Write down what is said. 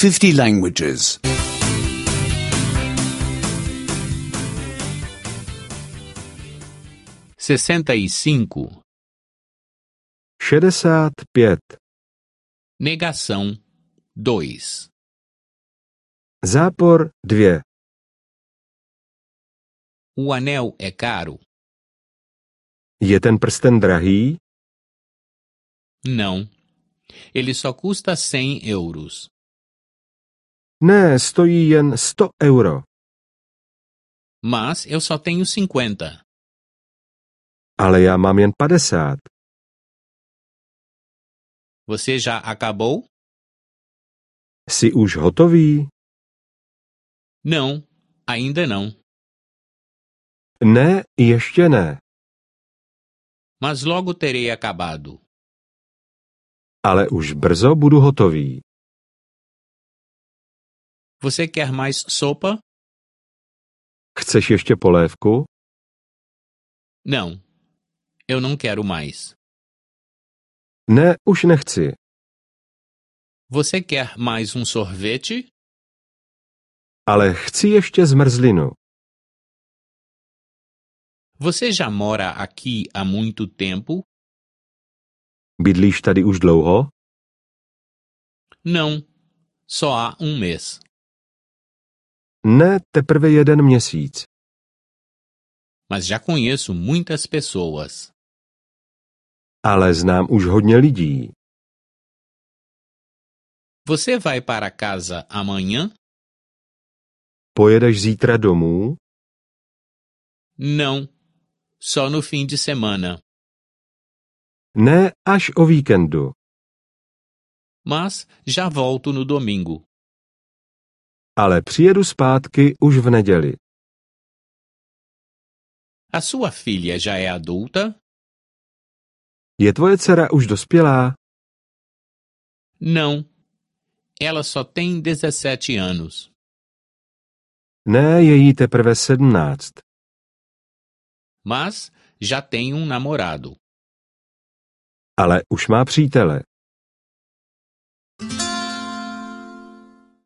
50 languages. 65. 65. Negação 2. Zápor 2. O anel é caro? Je ten prsten drahý? Não. Ele só custa 100 euros. Ne, stojí jen 100 euro. Mas eu só tenho 50. Ale já mám jen 50. Você já acabou? Jsi už hotový? Não, ainda não. Ne, ještě ne. Mas logo terei acabado. Ale už brzo budu hotový. Você quer mais sopa? Chceš ještě polévku? Não. Eu não quero mais. Ne, už nechci. Você quer mais sorvete? Ale chci ještě zmrzlinu. Você já mora aqui há muito tempo? Bydlíš tady už dlouho? Não. Só há mês. Ne, teprve 1 měsíc. Mas já conheço muitas pessoas. Ale znám už hodně lidí. Você vai para casa amanhã? Pojedeš zítra domů? Não. Só no fim de semana. Ne, až o víkendu. Mas já volto no domingo. Ale přijedu zpátky už v neděli. A sua filha já é adulta? Je tvoje dcera už dospělá? Não. Ela só tem 17 anos. Ne, je jí teprve 17. Mas já tem namorado. Ale už má přítele.